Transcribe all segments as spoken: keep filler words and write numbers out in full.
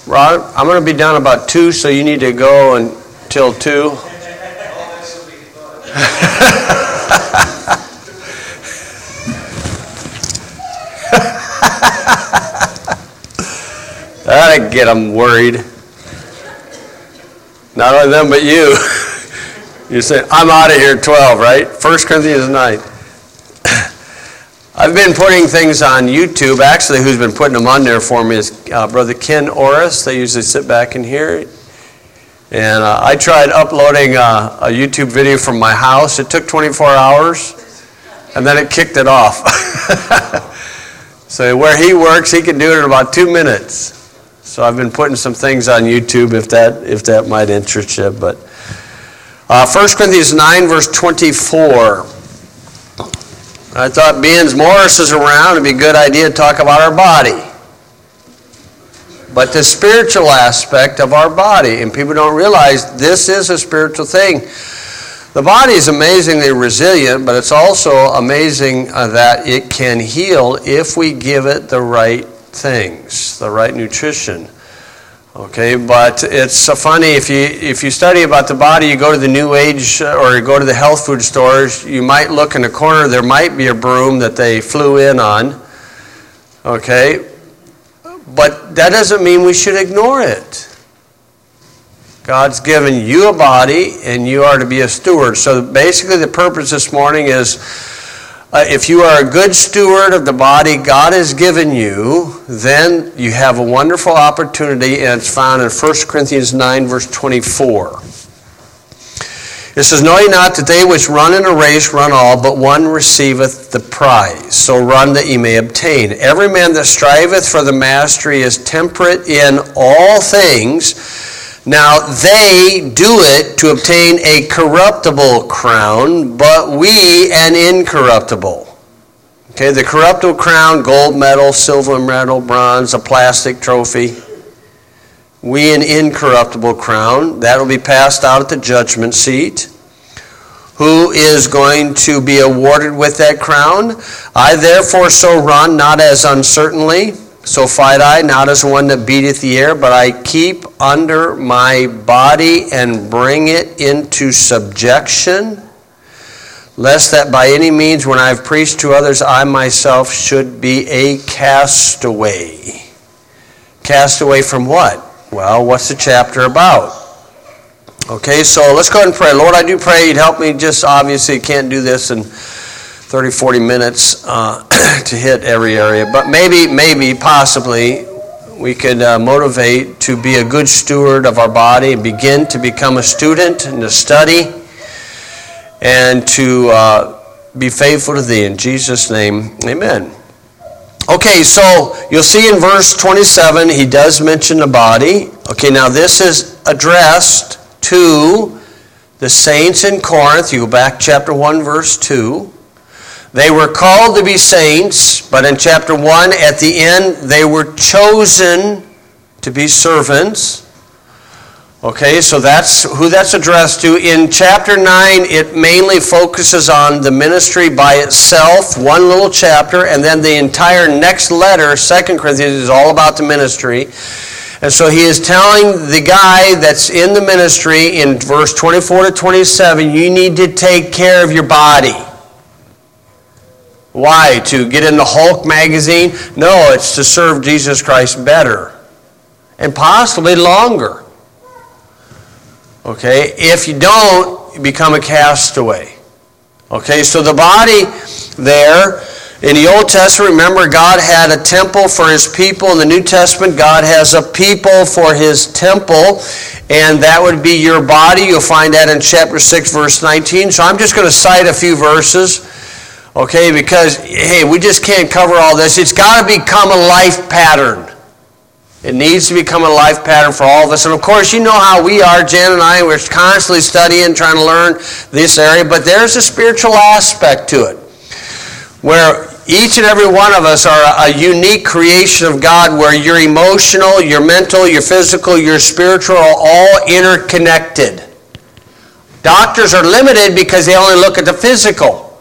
Rod, I'm going to be done about two, so you need to go until two. That'd get them worried. Not only them, but you. You say, I'm out of here at twelve, right? First Corinthians nine. I've been putting things on YouTube. Actually, who's been putting them on there for me is uh, Brother Ken Orris. They usually sit back in here. And uh, I tried uploading uh, a YouTube video from my house. It took twenty-four hours, and then it kicked it off. So where he works, he can do it in about two minutes. So I've been putting some things on YouTube if that if that might interest you. But uh, First Corinthians nine, verse twenty-four. I thought being Morris is around, it'd be a good idea to talk about our body. But the spiritual aspect of our body, and people don't realize this is a spiritual thing. The body is amazingly resilient, but it's also amazing uh, that it can heal if we give it the right things, the right nutrition. Okay, but it's uh, funny, if you if you study about the body, you go to the New Age uh, or you go to the health food stores, you might look in the corner, there might be a broom that they flew in on. Okay, but that doesn't mean we should ignore it. God's given you a body, and you are to be a steward. So basically the purpose this morning is, uh, if you are a good steward of the body God has given you, then you have a wonderful opportunity, and it's found in First Corinthians nine, verse twenty-four. It says, Know ye not that they which run in a race run all, but one receiveth the prize. So run that ye may obtain. Every man that striveth for the mastery is temperate in all things. Now they do it to obtain a corruptible crown, but we an incorruptible. Okay, the corruptible crown, gold medal, silver medal, bronze, a plastic trophy. We an incorruptible crown. That will be passed out at the judgment seat. Who is going to be awarded with that crown? I therefore so run, not as uncertainly. So fight I, not as one that beateth the air, but I keep under my body and bring it into subjection, lest that by any means when I have preached to others, I myself should be a castaway. Castaway from what? Well, what's the chapter about? Okay, so let's go ahead and pray. Lord, I do pray you'd help me. Just obviously can't do this in thirty, forty minutes uh, to hit every area. But maybe, maybe, possibly, we could uh, motivate to be a good steward of our body and begin to become a student and to study and to uh, be faithful to thee. In Jesus' name, amen. Okay, so you'll see in verse twenty-seven, he does mention the body. Okay, now this is addressed to the saints in Corinth. You go back chapter one, verse two. They were called to be saints, but in chapter one, at the end, they were chosen to be servants. Okay, so that's who that's addressed to. In chapter nine, it mainly focuses on the ministry by itself, one little chapter, and then the entire next letter, Second Corinthians, is all about the ministry. And so he is telling the guy that's in the ministry in verse twenty-four to twenty-seven, you need to take care of your body. Why? To get in the Hulk magazine? No, it's to serve Jesus Christ better and possibly longer. Okay, if you don't, you become a castaway. Okay, so the body there, in the Old Testament, remember God had a temple for his people. In the New Testament, God has a people for his temple, and that would be your body. You'll find that in chapter six, verse nineteen. So I'm just going to cite a few verses. Okay, because, hey, we just can't cover all this. It's got to become a life pattern. It needs to become a life pattern for all of us. And, of course, you know how we are, Jen and I. We're constantly studying, trying to learn this area. But there's a spiritual aspect to it, where each and every one of us are a unique creation of God, where your emotional, your mental, your physical, your spiritual are all interconnected. Doctors are limited because they only look at the physical.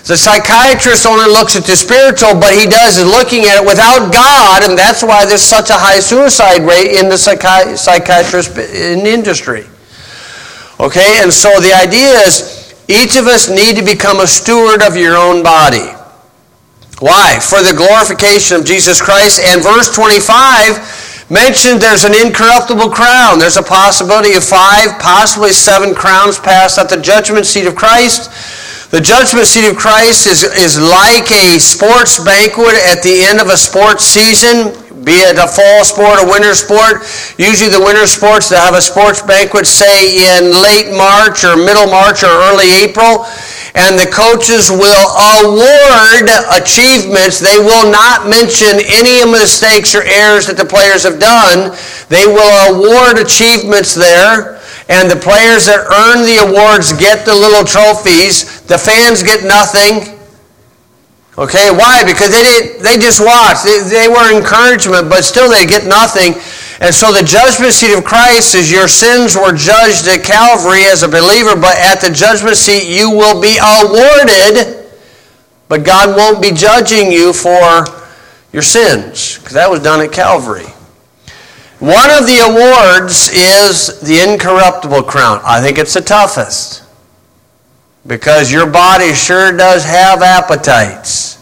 The psychiatrist only looks at the spiritual, but he does is looking at it without God, and that's why there's such a high suicide rate in the psychi- psychiatrist in the industry. Okay, and so the idea is each of us need to become a steward of your own body. Why? For the glorification of Jesus Christ. And verse twenty-five mentioned there's an incorruptible crown. There's a possibility of five, possibly seven crowns passed at the judgment seat of Christ. The judgment seat of Christ is, is like a sports banquet at the end of a sports season, be it a fall sport, a winter sport. Usually the winter sports, they'll have a sports banquet, say, in late March or middle March or early April. And the coaches will award achievements. They will not mention any mistakes or errors that the players have done. They will award achievements there. And the players that earn the awards get the little trophies. The fans get nothing. Okay, why? Because they didn't, they just watched. They, they were encouragement, but still they get nothing. And so the judgment seat of Christ is your sins were judged at Calvary as a believer, but at the judgment seat you will be awarded, but God won't be judging you for your sins, because that was done at Calvary. One of the awards is the incorruptible crown. I think it's the toughest, because your body sure does have appetites.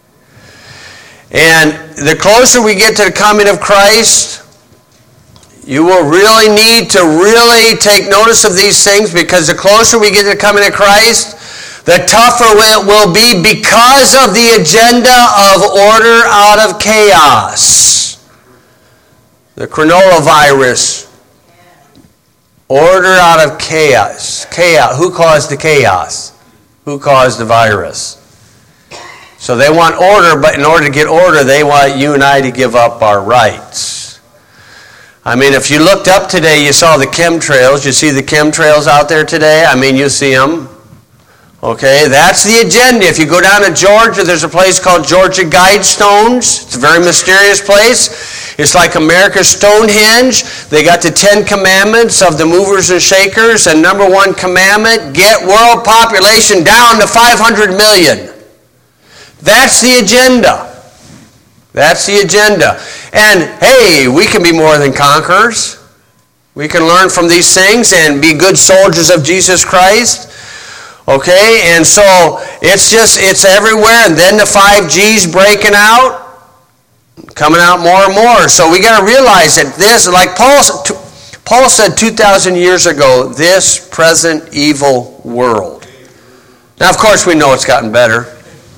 And the closer we get to the coming of Christ, you will really need to really take notice of these things, because the closer we get to the coming of Christ, the tougher it will be because of the agenda of order out of chaos. The coronavirus, order out of chaos. Chaos. Who caused the chaos? Who caused the virus? So they want order, but in order to get order, they want you and I to give up our rights. I mean, if you looked up today, you saw the chemtrails. You see the chemtrails out there today? I mean, you see them. Okay, that's the agenda. If you go down to Georgia, there's a place called Georgia Guidestones. It's a very mysterious place. It's like America's Stonehenge. They got the Ten Commandments of the movers and shakers. And number one commandment, get world population down to five hundred million. That's the agenda. That's the agenda. And hey, we can be more than conquerors. We can learn from these things and be good soldiers of Jesus Christ. Okay, and so it's just, it's everywhere. And then the five G's breaking out, coming out more and more. So we got to realize that this, like Paul, Paul said two thousand years ago, this present evil world. Now, of course, we know it's gotten better.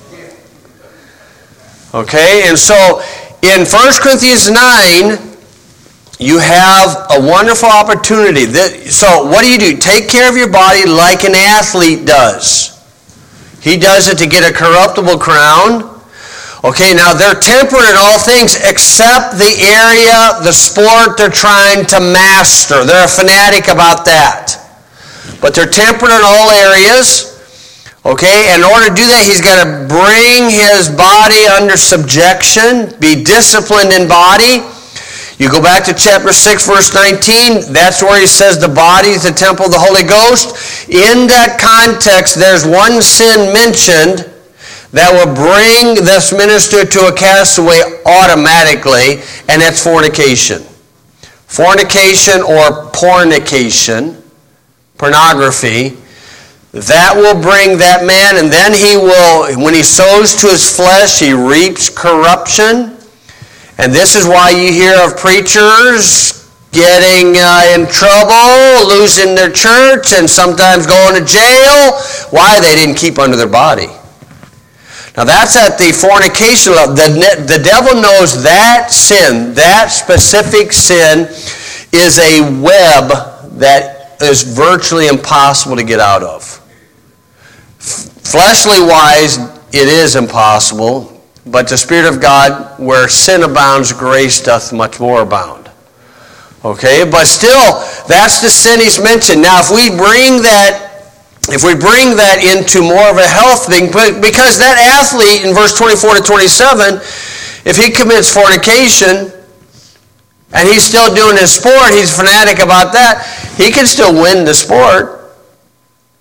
Okay, and so in First Corinthians nine, you have a wonderful opportunity. So what do you do? Take care of your body like an athlete does. He does it to get a corruptible crown. Okay, now they're temperate in all things except the area, the sport they're trying to master. They're a fanatic about that. But they're temperate in all areas. Okay, in order to do that, he's got to bring his body under subjection, be disciplined in body. You go back to chapter six, verse nineteen, that's where he says the body is the temple of the Holy Ghost. In that context, there's one sin mentioned that will bring this minister to a castaway automatically, and that's fornication. Fornication or pornication, pornography, that will bring that man, and then he will, when he sows to his flesh, he reaps corruption. And this is why you hear of preachers getting uh, in trouble, losing their church, and sometimes going to jail. Why? They didn't keep under their body. Now that's at the fornication level. The, the devil knows that sin, that specific sin, is a web that is virtually impossible to get out of. Fleshly wise, it is impossible. But the Spirit of God, where sin abounds, grace doth much more abound. Okay, but still, that's the sin he's mentioned. Now, if we bring that, if we bring that into more of a health thing, because that athlete in verse twenty-four to twenty-seven, if he commits fornication and he's still doing his sport, he's fanatic about that, he can still win the sport.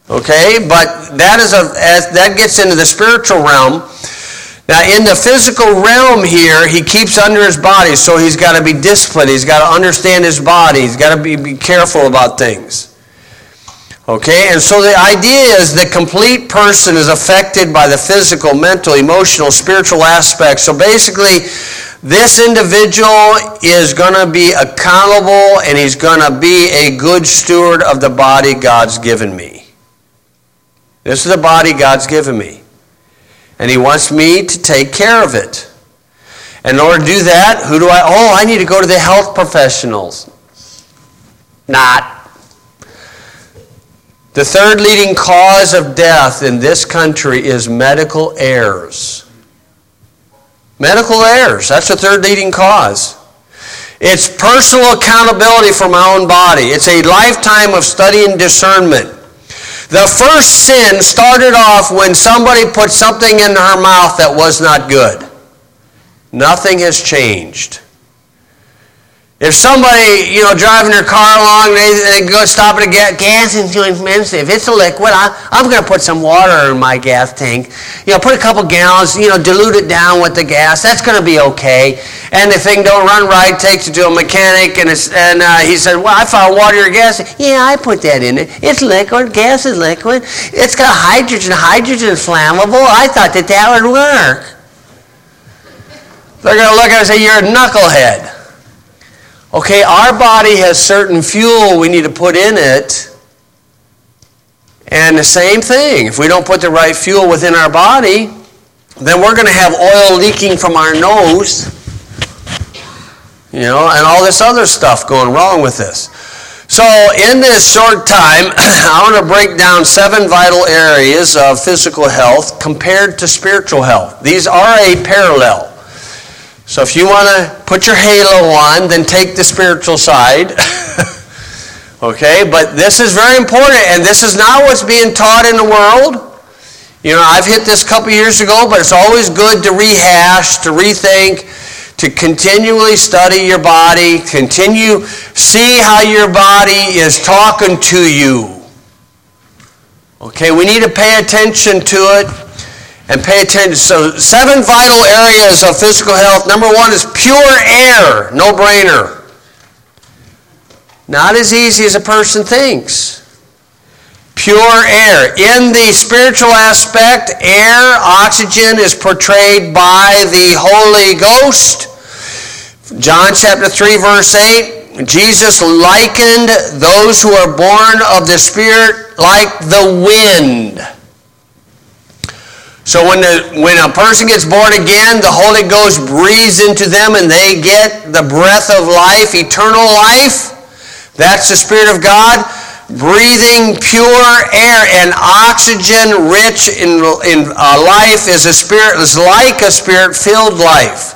Okay, but that is a as that gets into the spiritual realm. Now, in the physical realm here, he keeps under his body, so he's got to be disciplined. He's got to understand his body. He's got to be, be careful about things. Okay, and so the idea is the complete person is affected by the physical, mental, emotional, spiritual aspects. So basically, this individual is going to be accountable, and he's going to be a good steward of the body God's given me. This is the body God's given me. And he wants me to take care of it. And in order to do that, who do I? Oh, I need to go to the health professionals. Not. The third leading cause of death in this country is medical errors. Medical errors. That's the third leading cause. It's personal accountability for my own body. It's a lifetime of study and discernment. The first sin started off when somebody put something in her mouth that was not good. Nothing has changed. If somebody, you know, driving their car along, they, they go stop at a gas, gas is too expensive. If it's a liquid, I, I'm going to put some water in my gas tank. You know, put a couple gallons, you know, dilute it down with the gas. That's going to be okay. And the thing don't run right, takes it to a mechanic, and it's, and uh, he said, well, I found water or gas. Yeah, I put that in it. It's liquid. Gas is liquid. It's got hydrogen. Hydrogen is flammable. I thought that that would work. They're going to look at it and say, you're a knucklehead. Okay, our body has certain fuel we need to put in it. And the same thing, if we don't put the right fuel within our body, then we're going to have oil leaking from our nose, you know, and all this other stuff going wrong with this. So in this short time, I want to break down seven vital areas of physical health compared to spiritual health. These are a parallel. So if you want to put your halo on, then take the spiritual side. Okay, but this is very important, and this is not what's being taught in the world. You know, I've hit this a couple years ago, but it's always good to rehash, to rethink, to continually study your body, continue, see how your body is talking to you. Okay, we need to pay attention to it. And pay attention. So seven vital areas of physical health. Number one is pure air. No-brainer. Not as easy as a person thinks. Pure air. In the spiritual aspect, air, oxygen, is portrayed by the Holy Ghost. John chapter three, verse eight. Jesus likened those who are born of the Spirit like the wind. So when, the, when a person gets born again, the Holy Ghost breathes into them and they get the breath of life, eternal life. That's the Spirit of God. Breathing pure air and oxygen rich in, in uh, life is, a spirit, is like a Spirit-filled life.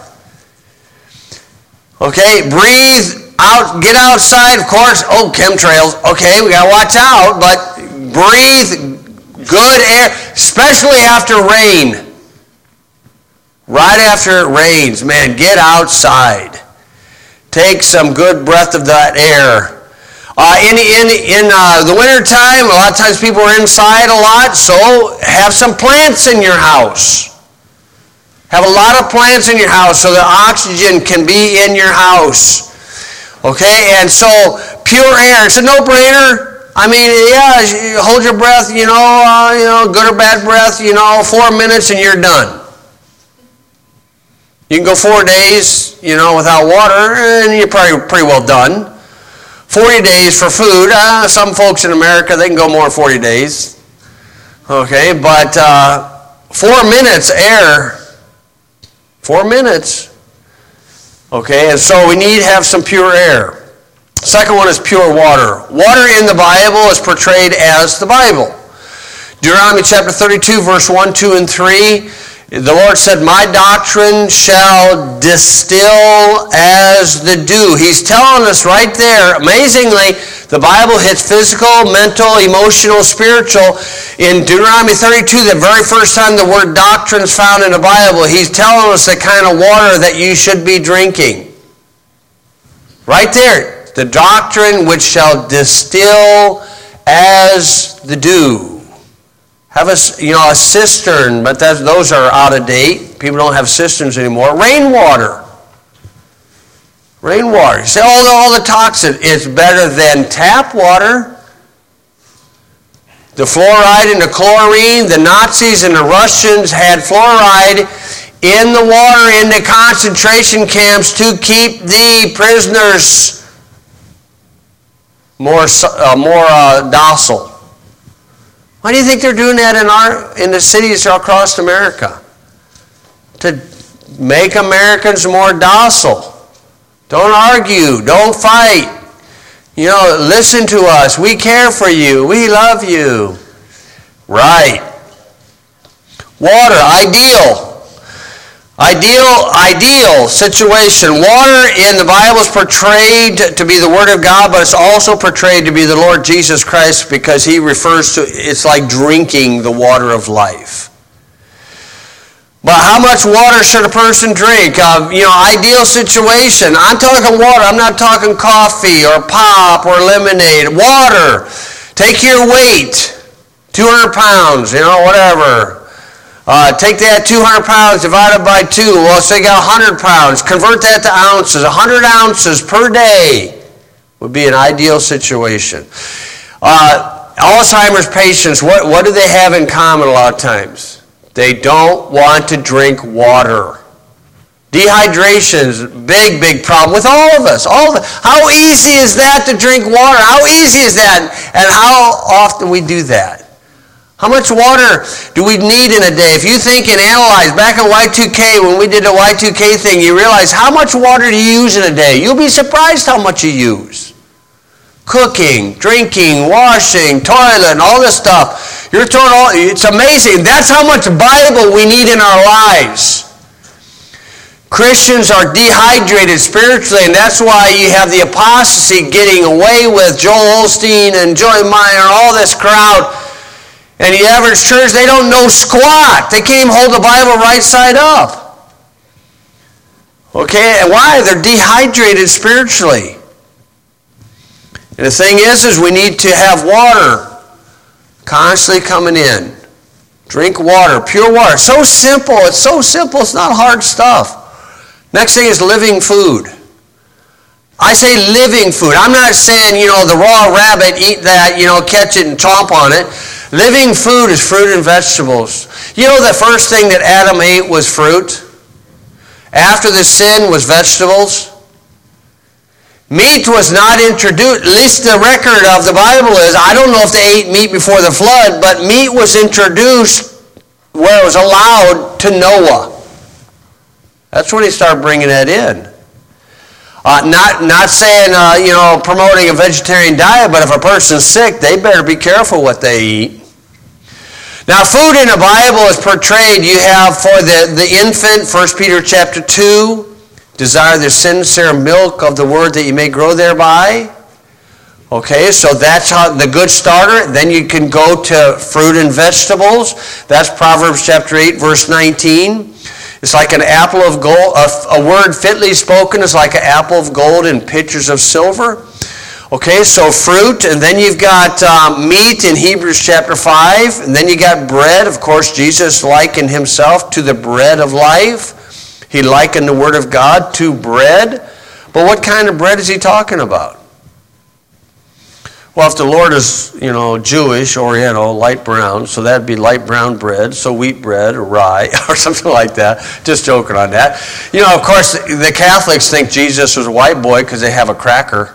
Okay, breathe out, get outside, of course. Oh, chemtrails. Okay, we got to watch out, but breathe good air, especially after rain. Right after it rains, man, get outside. Take some good breath of that air. Uh, in in, in uh, the wintertime, a lot of times people are inside a lot, so have some plants in your house. Have a lot of plants in your house so the oxygen can be in your house. Okay, and so pure air, it's a no-brainer. I mean, yeah, hold your breath, you know, uh, you know, good or bad breath, you know, four minutes and you're done. You can go four days, you know, without water, and you're probably pretty well done. forty days for food. Uh, some folks in America, they can go more than forty days. Okay, but uh, four minutes air, four minutes. Okay, and so we need to have some pure air. Second one is pure water. Water in the Bible is portrayed as the Bible. Deuteronomy chapter thirty-two, verse one, two, and three. The Lord said, my doctrine shall distill as the dew. He's telling us right there, amazingly, the Bible hits physical, mental, emotional, spiritual. In Deuteronomy thirty-two, the very first time the word doctrine is found in the Bible, he's telling us the kind of water that you should be drinking. Right there. The doctrine which shall distill as the dew. Have a, you know, a cistern, but that, those are out of date. People don't have cisterns anymore. Rainwater. Rainwater. You say, oh, all the toxin. It's better than tap water. The fluoride and the chlorine, the Nazis and the Russians had fluoride in the water in the concentration camps to keep the prisoners more, uh, more uh, docile. Why do you think they're doing that in our in the cities across America? To make Americans more docile. Don't argue. Don't fight. You know, listen to us. We care for you. We love you. Right. Water, ideal. Ideal, ideal situation. Water in the Bible is portrayed to be the Word of God, but it's also portrayed to be the Lord Jesus Christ because he refers to, it's like drinking the water of life. But how much water should a person drink? Uh, you know, ideal situation. I'm talking water. I'm not talking coffee or pop or lemonade. Water. Take your weight. two hundred pounds, you know, whatever. Uh, take that two hundred pounds divided by two. Well, so you got one hundred pounds. Convert that to ounces. one hundred ounces per day would be an ideal situation. Uh, Alzheimer's patients, what, what do they have in common a lot of times? They don't want to drink water. Dehydration's a big, big problem with all of us. All of us. How easy is that to drink water? How easy is that? And how often we do that? How much water do we need in a day? If you think and analyze, back in Y two K, when we did the Y two K thing, you realize how much water do you use in a day? You'll be surprised how much you use. Cooking, drinking, washing, toilet, and all this stuff. You're throwing all, it's amazing. That's how much Bible we need in our lives. Christians are dehydrated spiritually, and that's why you have the apostasy getting away with Joel Osteen and Joy Meyer, all this crowd. And the average church, they don't know squat. They can't even hold the Bible right side up. Okay, and why? They're dehydrated spiritually. And the thing is, is we need to have water constantly coming in. Drink water, pure water. So simple. It's so simple. It's not hard stuff. Next thing is living food. I say living food. I'm not saying, you know, the raw rabbit, eat that, you know, catch it and chomp on it. Living food is fruit and vegetables. You know the first thing that Adam ate was fruit? After the sin was vegetables? Meat was not introduced, at least the record of the Bible is, I don't know if they ate meat before the flood, but meat was introduced where it was allowed to Noah. That's when he started bringing that in. Uh, not not saying, uh, you know, promoting a vegetarian diet, but if a person's sick, they better be careful what they eat. Now, food in the Bible is portrayed, you have for the, the infant, First Peter chapter two, desire the sincere milk of the word that you may grow thereby. Okay, so that's how the good starter. Then you can go to fruit and vegetables. That's Proverbs chapter eight, verse nineteen. It's like an apple of gold, a, a word fitly spoken is like an apple of gold in pitchers of silver. Okay, so fruit, and then you've got um, meat in Hebrews chapter five, and then you got bread. Of course, Jesus likened himself to the bread of life. He likened the Word of God to bread. But what kind of bread is he talking about? Well, if the Lord is, you know, Jewish, Oriental, light brown, so that'd be light brown bread, so wheat bread or rye or something like that. Just joking on that. You know, of course, the Catholics think Jesus was a white boy because they have a cracker.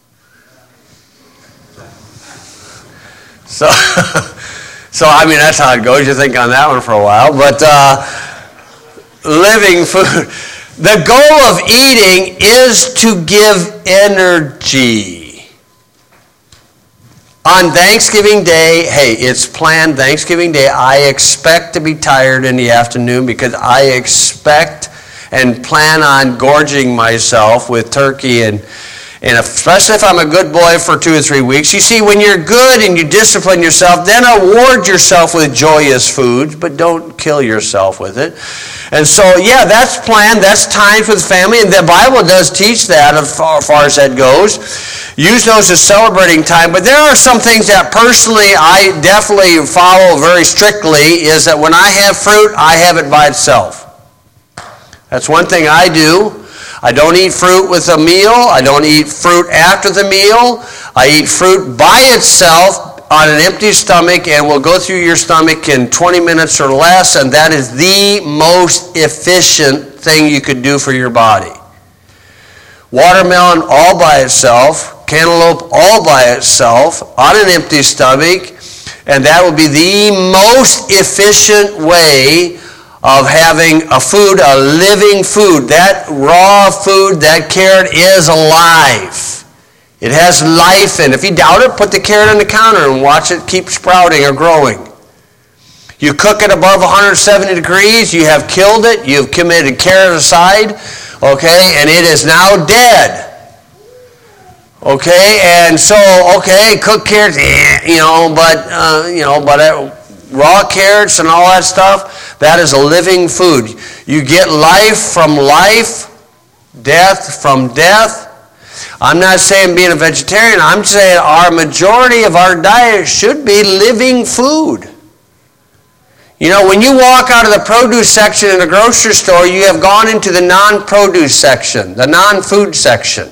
So, so I mean, that's how it goes. You think on that one for a while. But uh, living food. The goal of eating is to give energy. On Thanksgiving Day, hey, it's planned Thanksgiving Day. I expect to be tired in the afternoon because I expect and plan on gorging myself with turkey and And if, especially if I'm a good boy for two or three weeks. You see, when you're good and you discipline yourself, then reward yourself with joyous foods, but don't kill yourself with it. And so, yeah, that's planned. That's times with family. And the Bible does teach that as far, as far as that goes. Use those as celebrating time. But there are some things that personally I definitely follow very strictly, is that when I have fruit, I have it by itself. That's one thing I do. I don't eat fruit with a meal. I don't eat fruit after the meal. I eat fruit by itself on an empty stomach, and will go through your stomach in twenty minutes or less, and that is the most efficient thing you could do for your body. Watermelon all by itself, cantaloupe all by itself, on an empty stomach, and that will be the most efficient way of having a food, a living food. That raw food, that carrot is alive. It has life in it. If you doubt it, put the carrot on the counter and watch it keep sprouting or growing. You cook it above one hundred seventy degrees, you have killed it, you've committed carroticide, okay, and it is now dead. Okay, and so, okay, cooked carrots, eh, you know, but, uh, you know, but uh, raw carrots and all that stuff, that is a living food. You get life from life, death from death. I'm not saying being a vegetarian. I'm saying our majority of our diet should be living food. You know, when you walk out of the produce section in a grocery store, you have gone into the non-produce section, the non-food section.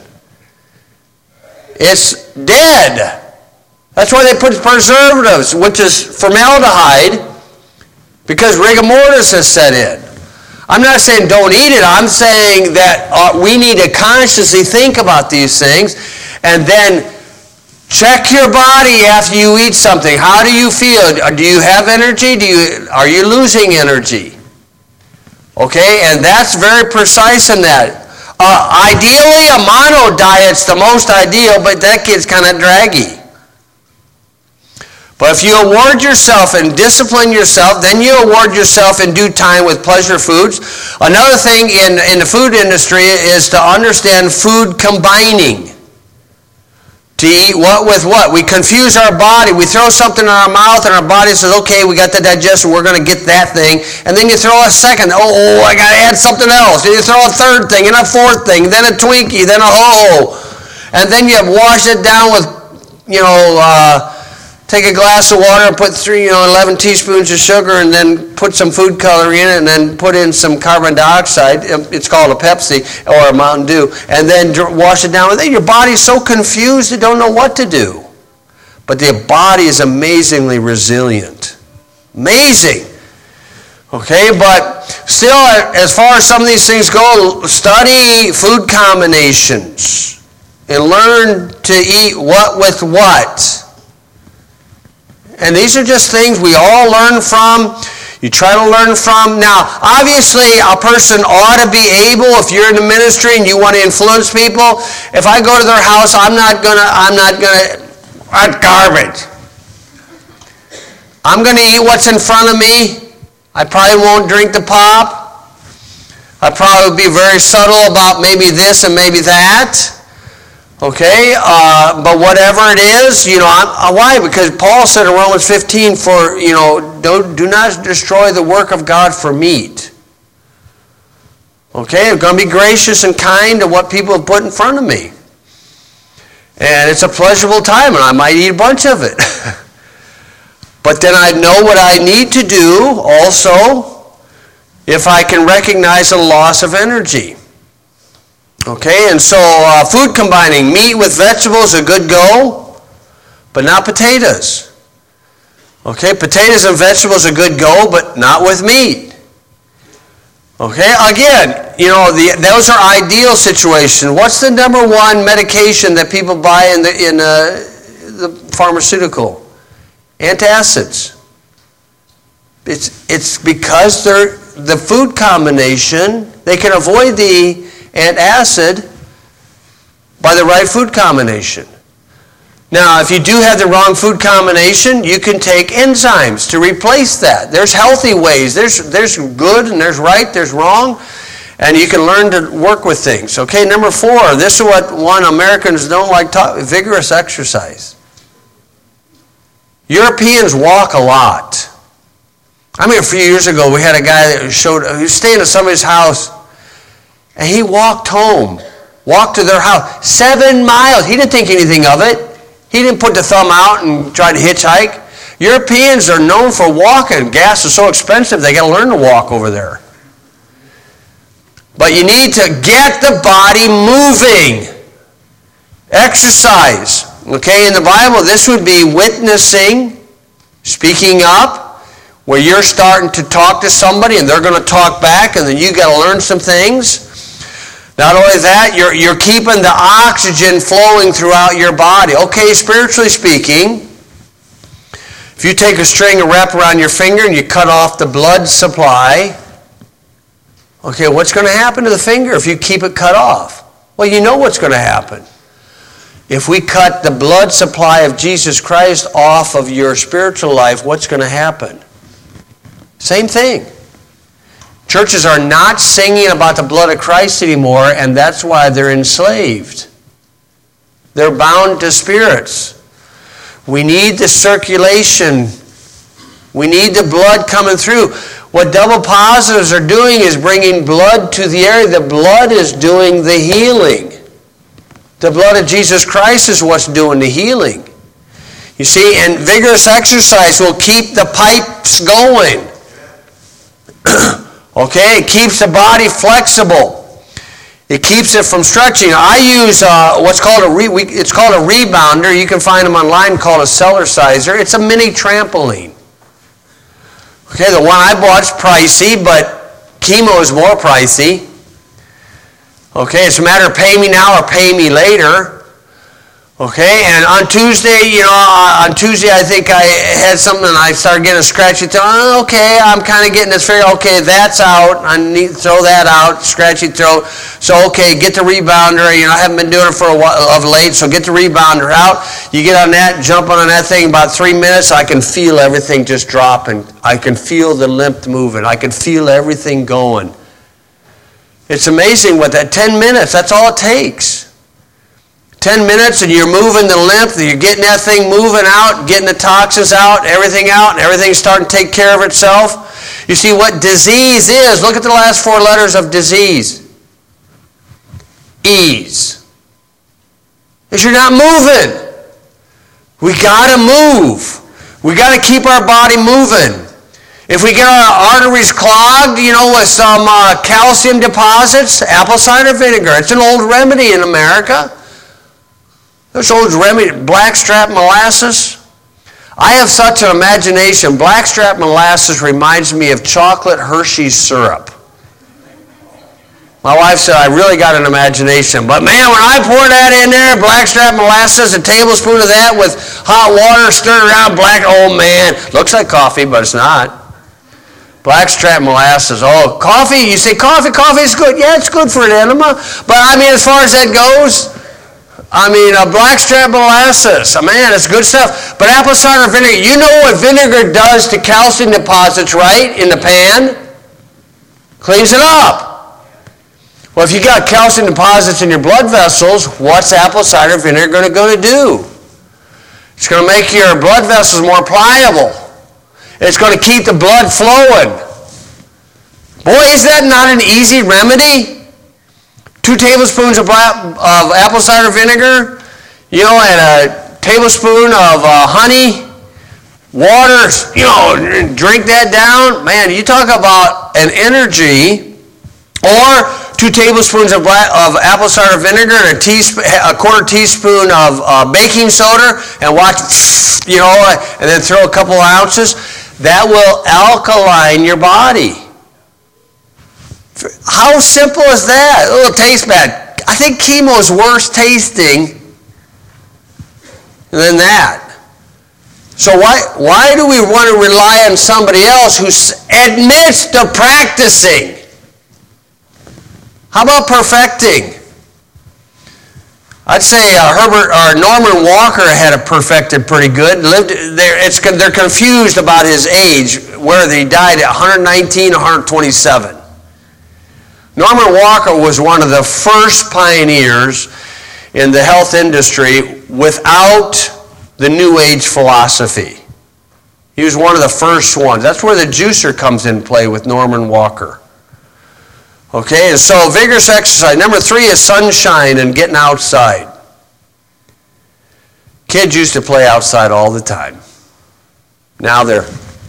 It's dead. That's why they put preservatives, which is formaldehyde, because rigor mortis has set in. I'm not saying don't eat it. I'm saying that uh, we need to consciously think about these things, and then check your body after you eat something. How do you feel? Do you have energy? Do you, are you losing energy? Okay, and that's very precise in that. Uh, ideally, a mono diet's the most ideal, but that gets kind of draggy. But if you award yourself and discipline yourself, then you award yourself in due time with pleasure foods. Another thing in, in the food industry is to understand food combining. To eat what with what. We confuse our body. We throw something in our mouth and our body says, okay, we got the digestion, we're going to get that thing. And then you throw a second, oh, oh I got to add something else. And you throw a third thing and a fourth thing, then a Twinkie, then a ho-ho. And then you wash it down with, you know, uh, take a glass of water and put three, you know, eleven teaspoons of sugar, and then put some food coloring in it, and then put in some carbon dioxide. It's called a Pepsi or a Mountain Dew, and then wash it down with it. Your body's so confused it don't know what to do. But the body is amazingly resilient. Amazing. Okay, but still, as far as some of these things go, study food combinations and learn to eat what with what. And these are just things we all learn from. You try to learn from. Now, obviously, a person ought to be able, if you're in the ministry and you want to influence people, if I go to their house, I'm not gonna, I'm not gonna, that's garbage. I'm gonna eat what's in front of me. I probably won't drink the pop. I probably will be very subtle about maybe this and maybe that. Okay, uh, but whatever it is, you know, I'm, uh, why? Because Paul said in Romans fifteen, for, you know, don't, do not destroy the work of God for meat. Okay, I'm going to be gracious and kind to what people have put in front of me. And it's a pleasurable time, and I might eat a bunch of it. But then I know what I need to do also if I can recognize a loss of energy. Okay, and so uh, food combining, meat with vegetables, a good go, but not potatoes. Okay, potatoes and vegetables, a good go, but not with meat. Okay, again, you know, the, those are ideal situations. What's the number one medication that people buy in the, in uh, the pharmaceutical? Antacids. It's, it's because they're the food combination, they can avoid the antacid by the right food combination. Now, if you do have the wrong food combination, you can take enzymes to replace that. There's healthy ways. There's, there's good and there's right, there's wrong. And you can learn to work with things. Okay, number four, this is what one Americans don't like talking, vigorous exercise. Europeans walk a lot. I mean, a few years ago, we had a guy that showed, he was staying at somebody's house, and he walked home, walked to their house, seven miles. He didn't think anything of it. He didn't put the thumb out and try to hitchhike. Europeans are known for walking. Gas is so expensive, they got to learn to walk over there. But you need to get the body moving. Exercise. Okay, in the Bible, this would be witnessing, speaking up, where you're starting to talk to somebody and they're going to talk back, and then you got to learn some things. Not only that, you're, you're keeping the oxygen flowing throughout your body. Okay, spiritually speaking, if you take a string and wrap around your finger and you cut off the blood supply, okay, what's going to happen to the finger if you keep it cut off? Well, you know what's going to happen. If we cut the blood supply of Jesus Christ off of your spiritual life, what's going to happen? Same thing. Churches are not singing about the blood of Christ anymore, and that's why they're enslaved. They're bound to spirits. We need the circulation. We need the blood coming through. What double positives are doing is bringing blood to the area. The blood is doing the healing. The blood of Jesus Christ is what's doing the healing. You see, and vigorous exercise will keep the pipes going. Okay, it keeps the body flexible. It keeps it from stretching. I use uh, what's called a re- we, it's called a rebounder. You can find them online called a Cellerciser. It's a mini trampoline. Okay, the one I bought's pricey, but chemo is more pricey. Okay, it's a matter of pay me now or pay me later. Okay, and on Tuesday, you know, uh, on Tuesday I think I had something and I started getting a scratchy throat. Oh, okay, I'm kind of getting this figure. Okay, that's out. I need to throw that out, scratchy throat. So, okay, get the rebounder. You know, I haven't been doing it for a while of late, so get the rebounder out. You get on that, jump on that thing, about three minutes, I can feel everything just dropping. I can feel the lymph moving. I can feel everything going. It's amazing what that, ten minutes, that's all it takes. ten minutes and you're moving the lymph, you're getting that thing moving out, getting the toxins out, everything out, and everything's starting to take care of itself. You see what disease is. Look at the last four letters of disease. Ease. Because you're not moving. We got to move. We got to keep our body moving. If we get our arteries clogged, you know, with some uh, calcium deposits, apple cider vinegar. It's an old remedy in America. This old remedy, blackstrap molasses. I have such an imagination. Blackstrap molasses reminds me of chocolate Hershey's syrup. My wife said I really got an imagination. But man, when I pour that in there, blackstrap molasses, a tablespoon of that with hot water, stir it around, black, oh man. Looks like coffee, but it's not. Blackstrap molasses. Oh, coffee? You say coffee? Coffee is good. Yeah, it's good for an enema. But I mean, as far as that goes, I mean, uh, blackstrap molasses. Oh, man, it's good stuff. But apple cider vinegar, you know what vinegar does to calcium deposits, right, in the pan? Cleans it up. Well, if you got calcium deposits in your blood vessels, what's apple cider vinegar going to go to do? It's going to make your blood vessels more pliable. It's going to keep the blood flowing. Boy, is that not an easy remedy? Two tablespoons of, of apple cider vinegar, you know, and a tablespoon of uh, honey, water, you know, drink that down. Man, you talk about an energy. Or two tablespoons of, black, of apple cider vinegar and a, teaspoon, a quarter teaspoon of uh, baking soda, and watch, you know, and then throw a couple of ounces. That will alkaline your body. How simple is that? Oh, it tastes bad. I think chemo is worse tasting than that. So why, why do we want to rely on somebody else who admits to practicing? How about perfecting? I'd say uh, Herbert or Norman Walker had it perfected pretty good. Lived there. It's they're confused about his age, whether he died at one hundred nineteen or one hundred twenty-seven. Norman Walker was one of the first pioneers in the health industry without the New Age philosophy. He was one of the first ones. That's where the juicer comes in play with Norman Walker. Okay, and so vigorous exercise. Number three is sunshine and getting outside. Kids used to play outside all the time. Now they're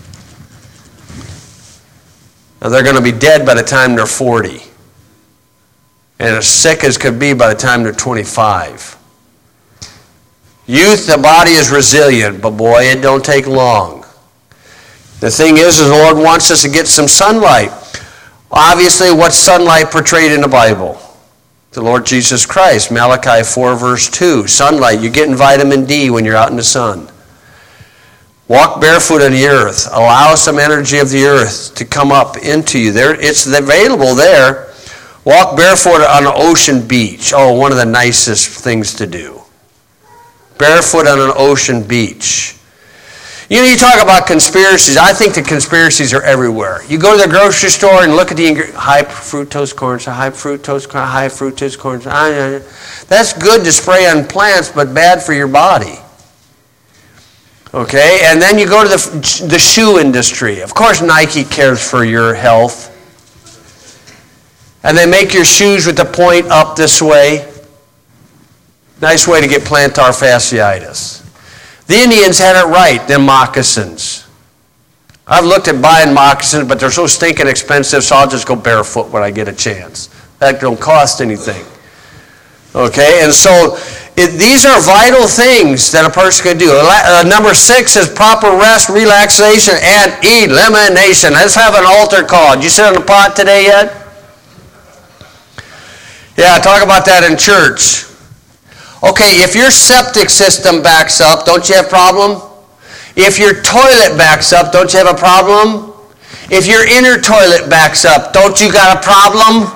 now they're going to be dead by the time they're forty. And as sick as could be by the time they're twenty-five. Youth, the body is resilient, but boy, it don't take long. The thing is, is the Lord wants us to get some sunlight. Obviously, what's sunlight portrayed in the Bible? The Lord Jesus Christ, Malachi four, verse two. Sunlight, you're getting vitamin D when you're out in the sun. Walk barefoot on the earth. Allow some energy of the earth to come up into you. There, it's available there. Walk barefoot on an ocean beach. Oh, one of the nicest things to do. Barefoot on an ocean beach. You know, you talk about conspiracies. I think the conspiracies are everywhere. You go to the grocery store and look at the ingre- high fructose corn, high fructose corn, high fructose corn. That's good to spray on plants, but bad for your body. Okay, and then you go to the, the shoe industry. Of course, Nike cares for your health. And they make your shoes with the point up this way. Nice way to get plantar fasciitis. The Indians had it right, them moccasins. I've looked at buying moccasins, but they're so stinking expensive, so I'll just go barefoot when I get a chance. That don't cost anything. Okay, and so it, these are vital things that a person can do. Uh, number six is proper rest, relaxation, and elimination. Let's have an altar call. Did you sit on the pot today yet? Yeah, talk about that in church. Okay, if your septic system backs up, don't you have a problem? If your toilet backs up, don't you have a problem? If your inner toilet backs up, don't you got a problem?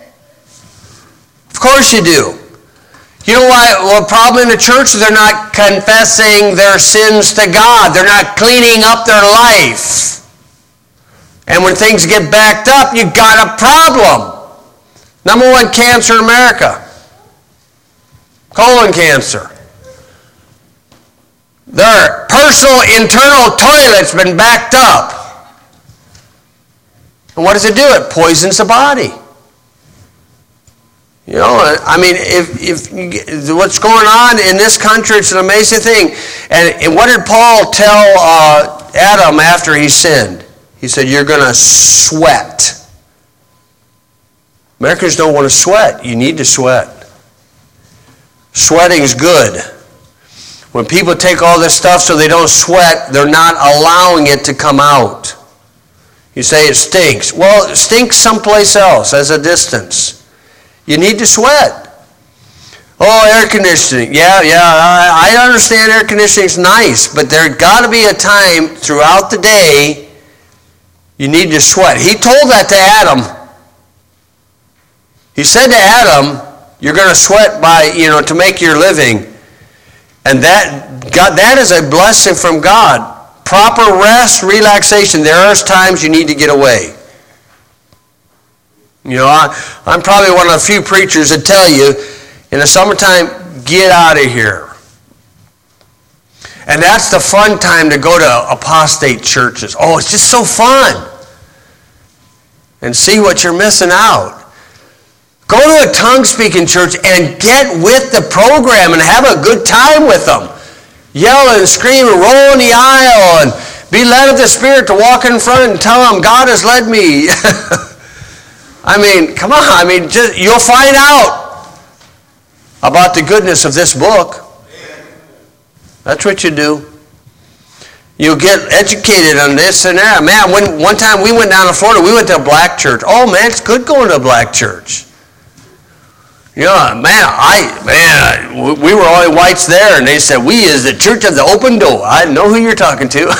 Of course you do. You know why? Well, the problem in the church is they're not confessing their sins to God. They're not cleaning up their life. And when things get backed up, you got a problem. Number one cancer in America. Colon cancer. Their personal internal toilet's been backed up. And what does it do? It poisons the body. You know, I mean, if, if you get, what's going on in this country, it's an amazing thing. And, and what did Paul tell uh, Adam after he sinned? He said, you're going to sweat. Americans don't want to sweat. You need to sweat. Sweating is good. When people take all this stuff so they don't sweat, they're not allowing it to come out. You say it stinks. Well, it stinks someplace else as a distance. You need to sweat. Oh, air conditioning. Yeah, yeah, I, I understand air conditioning is nice, but there's got to be a time throughout the day you need to sweat. He told that to Adam. He said to Adam, you're going to sweat by, you know, to make your living. And that, God, that is a blessing from God. Proper rest, relaxation. There are times you need to get away. You know, I, I'm probably one of the few preachers that tell you, in the summertime, get out of here. And that's the fun time to go to apostate churches. Oh, it's just so fun. And see what you're missing out. Go to a tongue-speaking church and get with the program and have a good time with them. Yell and scream and roll in the aisle and be led of the Spirit to walk in front and tell them, God has led me. I mean, come on. I mean, just, you'll find out about the goodness of this book. That's what you do. You'll get educated on this and that. Man, when, one time we went down to Florida, we went to a black church. Oh, man, it's good going to a black church. Yeah, man, I man, we were all whites there, and they said, we is the church of the open door. I know who you're talking to.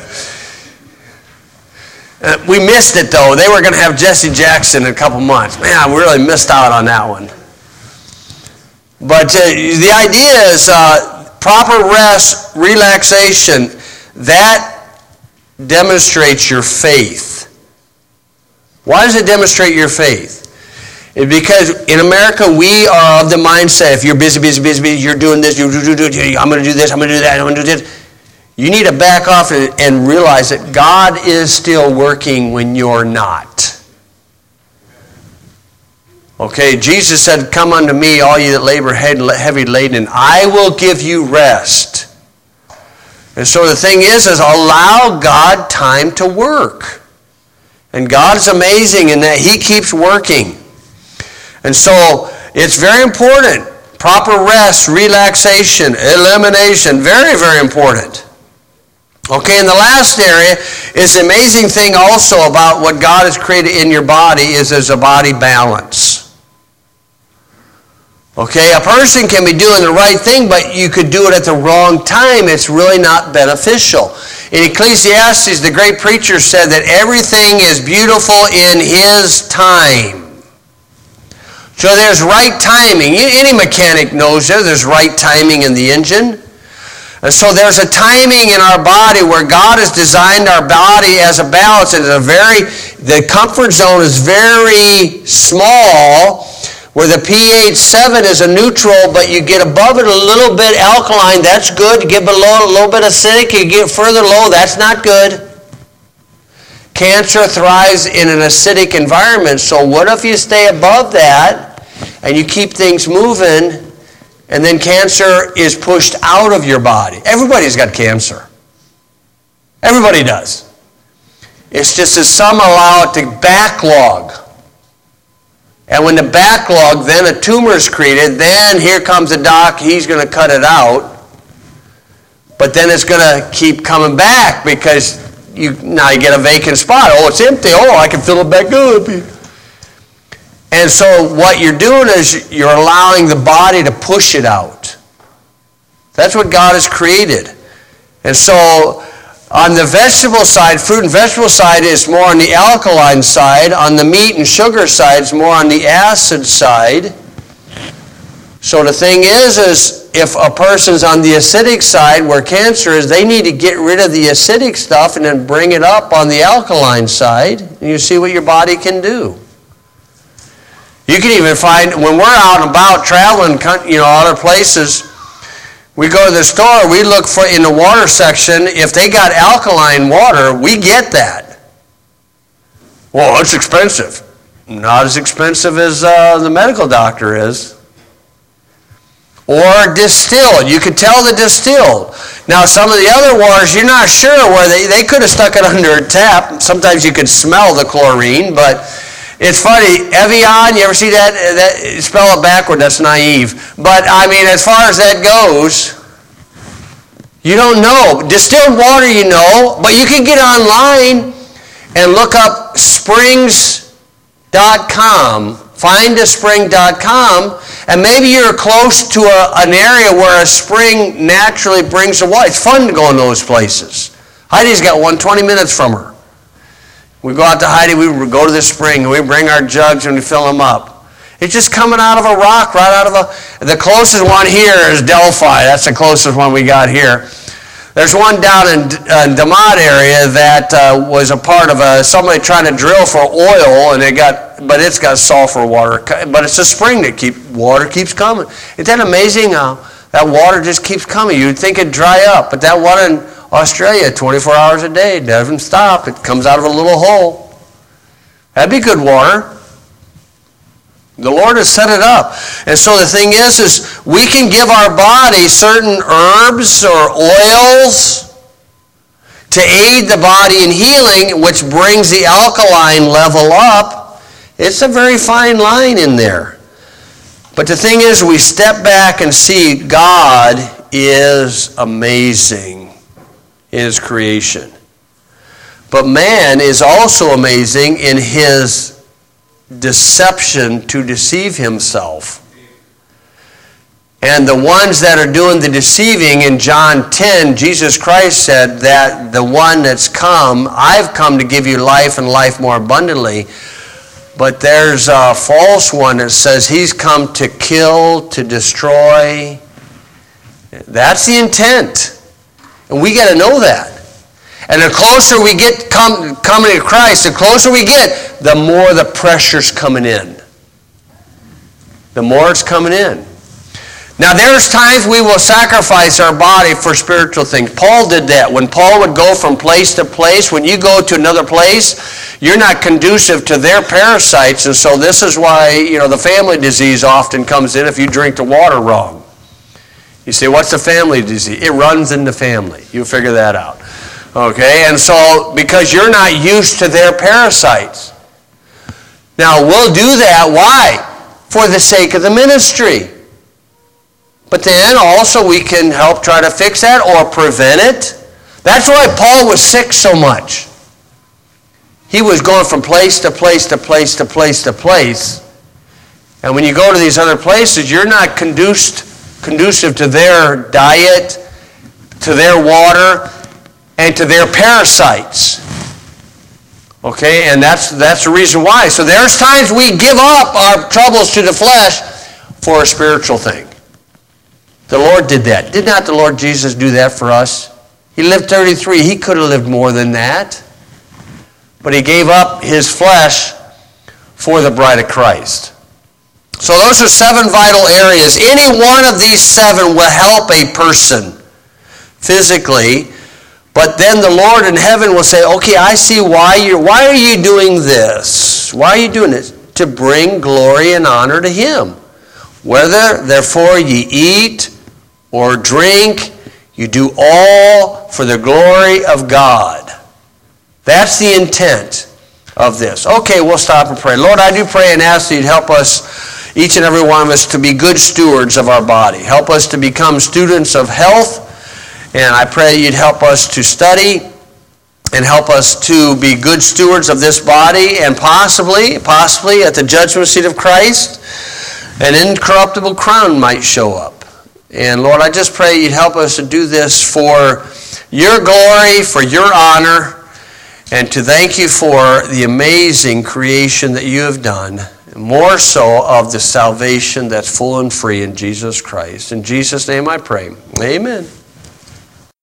uh, we missed it, though. They were going to have Jesse Jackson in a couple months. Man, I really missed out on that one. But uh, the idea is uh, proper rest, relaxation, that demonstrates your faith. Why does it demonstrate your faith? Because in America, we are of the mindset, if you're busy, busy, busy, busy, you're doing this, you do, do, do, I'm going to do this, I'm going to do that, I'm going to do this. You need to back off and, and realize that God is still working when you're not. Okay, Jesus said, come unto me, all you that labor heavy laden, and I will give you rest. And so the thing is, is allow God time to work. And God is amazing in that He keeps working. And so it's very important. Proper rest, relaxation, elimination, very, very important. Okay, and the last area is the amazing thing also about what God has created in your body is there's a body balance. Okay, a person can be doing the right thing, but you could do it at the wrong time. It's really not beneficial. In Ecclesiastes, the great preacher said that everything is beautiful in His time. So there's right timing. Any mechanic knows that there's right timing in the engine. And so there's a timing in our body where God has designed our body as a balance. And it's a very, the comfort zone is very small, where the pH seven is a neutral, but you get above it a little bit alkaline, that's good. You get below it a little bit acidic, you get further low, that's not good. Cancer thrives in an acidic environment, so what if you stay above that and you keep things moving, and then cancer is pushed out of your body? Everybody's got cancer. Everybody does. It's just that some allow it to backlog. And when the backlog, then a tumor is created, then here comes the doc, he's going to cut it out. But then it's going to keep coming back because you now you get a vacant spot. Oh, it's empty. Oh, I can fill it back up. And so what you're doing is you're allowing the body to push it out. That's what God has created. And so on the vegetable side, fruit and vegetable side is more on the alkaline side. On the meat and sugar side, it's more on the acid side. So the thing is, is if a person's on the acidic side where cancer is, they need to get rid of the acidic stuff and then bring it up on the alkaline side. And you see what your body can do. You can even find, when we're out and about traveling, you know, other places, we go to the store, we look for, in the water section, if they got alkaline water, we get that. Well, it's expensive. Not as expensive as uh, the medical doctor is. Or distilled. You could tell the distilled. Now, some of the other waters, you're not sure where they, they could have stuck it under a tap. Sometimes you could smell the chlorine, but it's funny. Evian, you ever see that? that? Spell it backward, that's naive. But, I mean, as far as that goes, you don't know. Distilled water, you know, but you can get online and look up springs dot com, find a spring dot com, and maybe you're close to a, an area where a spring naturally brings the water. It's fun to go in those places. Heidi's got one twenty minutes from her. We go out to Heidi, we go to the spring, and we bring our jugs and we fill them up. It's just coming out of a rock, right out of a... The closest one here is Delphi. That's the closest one we got here. There's one down in uh, DeMott area that uh, was a part of a, somebody trying to drill for oil, and it got, but it's got sulfur water. But it's a spring that keep water keeps coming. Isn't that amazing how that water just keeps coming? You'd think it'd dry up, but that water in Australia, twenty-four hours a day, doesn't stop. It comes out of a little hole. That'd be good water. The Lord has set it up. And so the thing is, is we can give our body certain herbs or oils to aid the body in healing, which brings the alkaline level up. It's a very fine line in there. But the thing is, we step back and see God is amazing in His creation. But man is also amazing in his deception to deceive himself. And the ones that are doing the deceiving, in John ten, Jesus Christ said that the one that's come, I've come to give you life and life more abundantly. But there's a false one that says he's come to kill, to destroy. That's the intent. And we got to know that. And the closer we get come, coming to Christ, the closer we get, the more the pressure's coming in. the more it's coming in. Now, there's times we will sacrifice our body for spiritual things. Paul did that. When Paul would go from place to place, when you go to another place, you're not conducive to their parasites, and so this is why, you know, the family disease often comes in if you drink the water wrong. You say, what's the family disease? It runs in the family. You figure that out. Okay, and so because you're not used to their parasites. Now, we'll do that. Why? For the sake of the ministry. But then also we can help try to fix that or prevent it. That's why Paul was sick so much. He was going from place to place to place to place to place. And when you go to these other places, you're not conduced, conducive to their diet, to their water, and to their parasites. Okay, and that's, that's the reason why. So there's times we give up our troubles to the flesh for a spiritual thing. The Lord did that. Did not the Lord Jesus do that for us? He lived thirty-three. He could have lived more than that. But he gave up his flesh for the bride of Christ. So those are seven vital areas. Any one of these seven will help a person physically. But then the Lord in heaven will say, okay, I see why you're, why are you doing this? Why are you doing this? To bring glory and honor to Him. Whether, therefore, ye eat or drink, you do all for the glory of God. That's the intent of this. Okay, we'll stop and pray. Lord, I do pray and ask that you'd help us, each and every one of us, to be good stewards of our body. Help us to become students of health. And I pray you'd help us to study and help us to be good stewards of this body, and possibly, possibly at the judgment seat of Christ, an incorruptible crown might show up. And Lord, I just pray you'd help us to do this for your glory, for your honor, and to thank you for the amazing creation that you have done, more so of the salvation that's full and free in Jesus Christ. In Jesus' name I pray. Amen.